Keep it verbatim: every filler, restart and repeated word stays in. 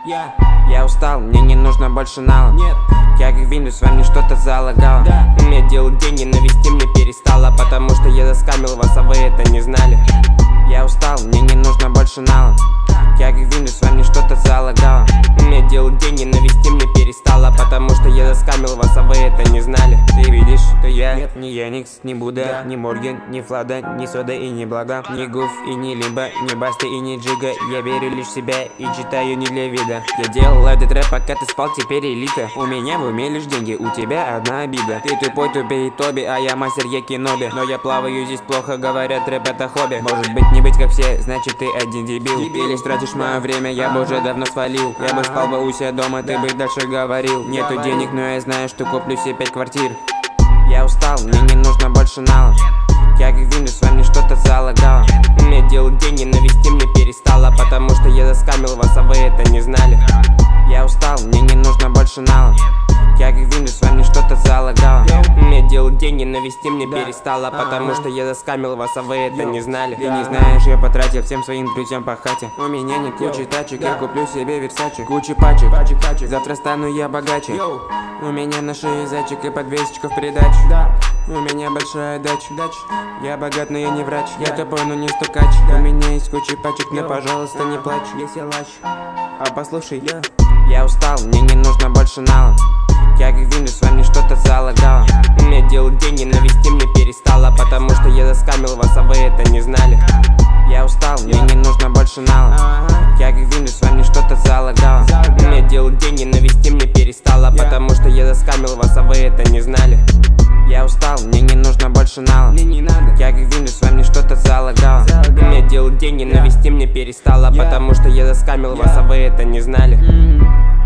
Я, я устал, мне не нужно больше нала. нет, Я как Windows, во мне что-то залагало. да. Мне делать деньги, но вести мне перестало, потому что я заскамил вас, а вы это не знали. Я устал, мне не нужно больше нала. Я как Windows, во мне что-то залагало. Мне делать деньги, но вести мне перестало, потому что я заскамил вас, а вы это не знали. Ты видишь, что я Нет. не Яникс, не Будда, Да. не Морген, не Флада, не Сода и не Блага, не Гуф и не Лимба, не Баста и не Джига. Я верю лишь в себя и читаю не для вида. Я делал этот рэп, пока ты спал, теперь элита. У меня в уме лишь деньги, у тебя одна обида. Ты тупой, тупее Тоби, а я мастер, я Киноби. Но я плаваю здесь плохо, говорят, рэп это хобби. Может быть не быть как все, значит ты один дебил. Ты лишь тратишь мое время, я бы уже давно свалил. Я бы спал бы у себя дома, ты бы дальше говорил. Нету денег, но я знаю, что куплю себе пять квартир. Я устал, мне не нужно больше нала. Я как Windows, во мне что-то залагало. Мне делать деньги, но вести мне перестало, потому что я заскамил вас, а вы это не знали. Я устал, мне не нужно больше нала. Я как Windows, во мне что-то залагало. Мне делать деньги, но вести мне перестало, потому что я заскамил вас, а вы это не знали. Ты не знаешь, я потратил всем своим друзьям по хате. У меня нет кучи тачек, я куплю себе Версачи. Куча пачек, Пачек, пачек. завтра стану я богаче. Йоу, У меня на шее зайчик и подвесочка в придачу. да, У меня большая дача, дач, я богат, но я не врач. Я Да. тупой, но не стукач. Да. У меня есть куча пачек, но Йоу. пожалуйста не плачь. я силач, А послушай, я, я устал, мне не нужно больше нала. Я как Windows, во мне что-то залагало. Мне делать деньги, но вести мне перестало, потому что я заскамил вас, а вы это не знали. Я устал, мне не нужно больше нала. ага, Я как Windows, во мне что-то залагало. Залагало. Мне делать деньги, но вести мне перестало, Я. потому что я заскамил вас, а вы это не знали. Я устал, мне не нужно больше нала. мне не надо. Я как Windows, во мне что-то залагало. Залагало. Мне делать деньги, но Я. вести мне перестало, Я. потому что я заскамил вас, Я. а вы это не знали. М,